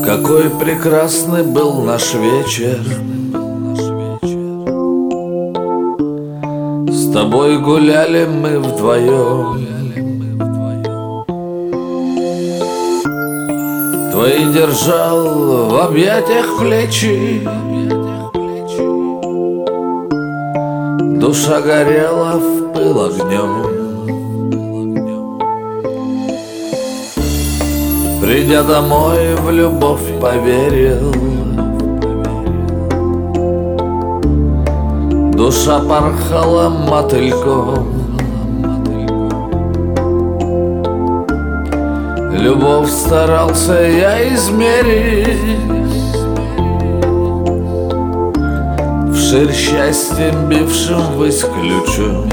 Какой прекрасный был наш вечер. С тобой гуляли мы вдвоем. Твои держал в объятиях плечи. Душа горела в пыл огнем. Придя домой, в любовь поверил. Душа порхала мотыльком. Любовь старался я измерить, вширь счастьем бившим ввысь ключом.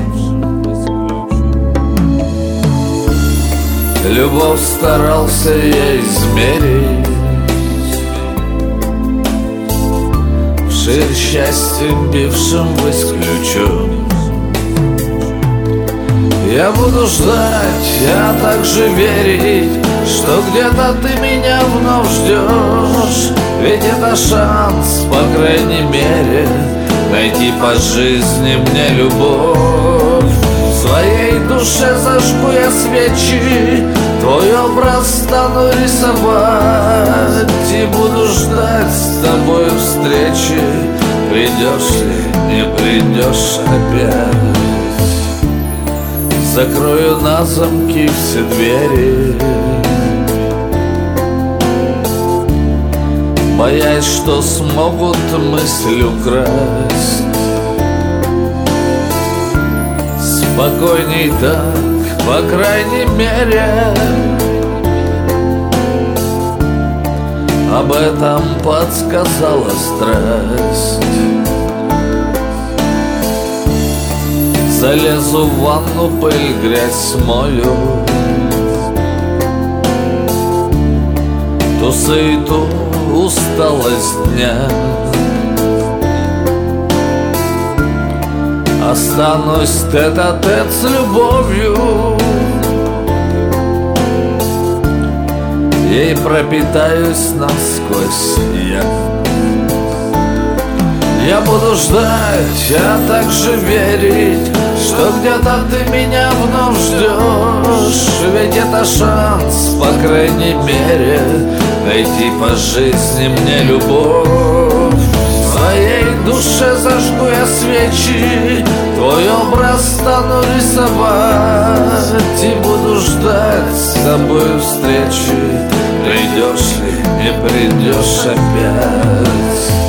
Любовь старался я измерить, вширь счастьем бившим ввысь ключом. Я буду ждать, я также верить, что где-то ты меня вновь ждешь. Ведь это шанс, по крайней мере, найти по жизни мне любовь. В своей душе зажгу я свечи, твой образ стану рисовать. И буду ждать с тобой встречи, придешь ли, не придешь опять. Закрою на замки все двери, боясь, что смогут мысль украсть. Спокойней так, по крайней мере, об этом подсказала страсть. Залезу в ванну, пыль, грязь смою, ту суету, усталость дня. Останусь тет-а-тет с любовью, ей пропитаюсь насквозь я. Я буду ждать, я также верить, что где-то ты меня вновь ждешь. Ведь это шанс, по крайней мере, найти по жизни мне любовь. В своей душе зажгу я свечи, твой образ стану рисовать. И буду ждать с тобой встречи, придешь ли, не придешь опять.